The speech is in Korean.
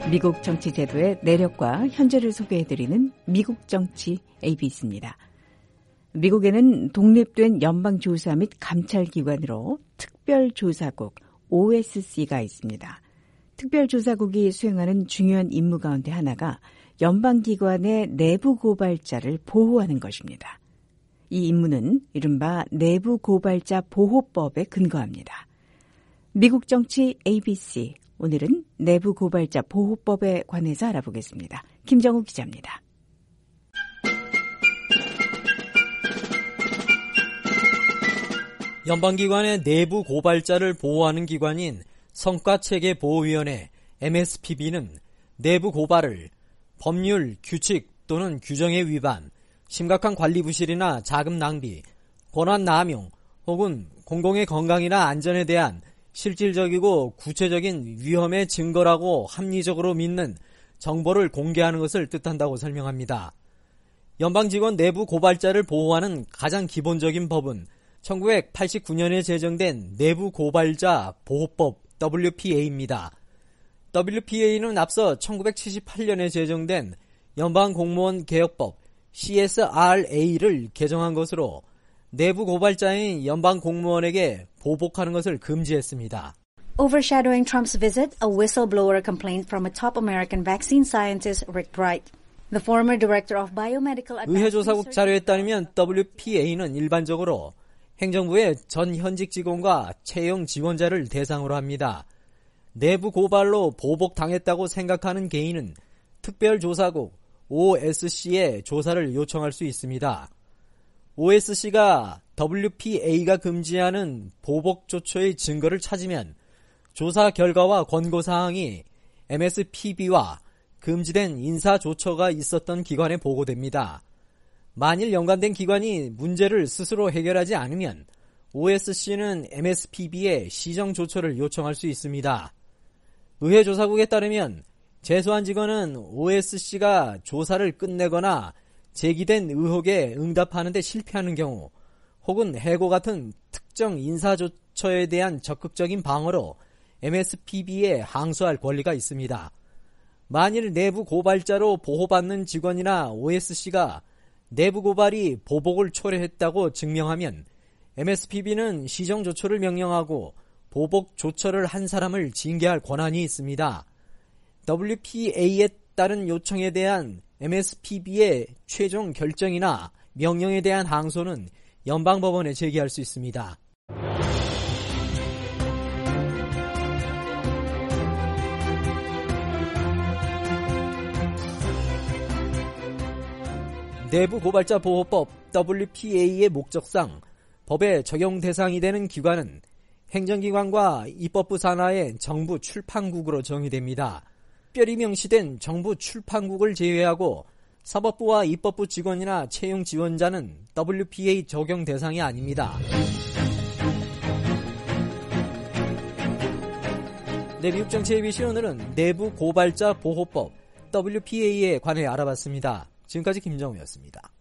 미국 정치 제도의 내력과 현재를 소개해드리는 미국 정치 ABC입니다. 미국에는 독립된 연방조사 및 감찰기관으로 특별조사국 OSC가 있습니다. 특별조사국이 수행하는 중요한 임무 가운데 하나가 연방기관의 내부 고발자를 보호하는 것입니다. 이 임무는 이른바 내부 고발자 보호법에 근거합니다. 미국 정치 ABC, 오늘은 내부 고발자 보호법에 관해서 알아보겠습니다. 김정우 기자입니다. 연방기관의 내부 고발자를 보호하는 기관인 성과체계보호위원회 MSPB는 내부 고발을 법률, 규칙 또는 규정의 위반, 심각한 관리 부실이나 자금 낭비, 권한 남용 혹은 공공의 건강이나 안전에 대한 실질적이고 구체적인 위험의 증거라고 합리적으로 믿는 정보를 공개하는 것을 뜻한다고 설명합니다. 연방직원 내부 고발자를 보호하는 가장 기본적인 법은 1989년에 제정된 내부 고발자 보호법 WPA입니다. WPA는 앞서 1978년에 제정된 연방공무원 개혁법 CSRA를 개정한 것으로 내부 고발자인 연방 공무원에게 보복하는 것을 금지했습니다. Overshadowing Trump's visit, a whistleblower complaint from a top American vaccine scientist, Rick Bright. The former director of biomedical 의회 조사국 자료에 따르면 WPA는 일반적으로 행정부의 전 현직 직원과 채용 지원자를 대상으로 합니다. 내부 고발로 보복당했다고 생각하는 개인은 특별조사국 OSC에 조사를 요청할 수 있습니다. OSC가 WPA가 금지하는 보복 조처의 증거를 찾으면 조사 결과와 권고사항이 MSPB와 금지된 인사 조처가 있었던 기관에 보고됩니다. 만일 연관된 기관이 문제를 스스로 해결하지 않으면 OSC는 MSPB에 시정 조처를 요청할 수 있습니다. 의회 조사국에 따르면 제소한 직원은 OSC가 조사를 끝내거나 제기된 의혹에 응답하는 데 실패하는 경우 혹은 해고 같은 특정 인사조처에 대한 적극적인 방어로 MSPB에 항소할 권리가 있습니다. 만일 내부 고발자로 보호받는 직원이나 OSC가 내부 고발이 보복을 초래했다고 증명하면 MSPB는 시정조처를 명령하고 보복 조처를 한 사람을 징계할 권한이 있습니다. WPA에 따른 요청에 대한 MSPB의 최종 결정이나 명령에 대한 항소는 연방법원에 제기할 수 있습니다. 내부 고발자 보호법 WPA의 목적상 법의 적용 대상이 되는 기관은 행정기관과 입법부 산하의 정부 출판국으로 정의됩니다. 특별히 명시된 정부 출판국을 제외하고 사법부와 입법부 직원이나 채용 지원자는 WPA 적용 대상이 아닙니다. 네, 미국 정치 ABC 오늘은 내부 고발자 보호법 WPA에 관해 알아봤습니다. 지금까지 김정우였습니다.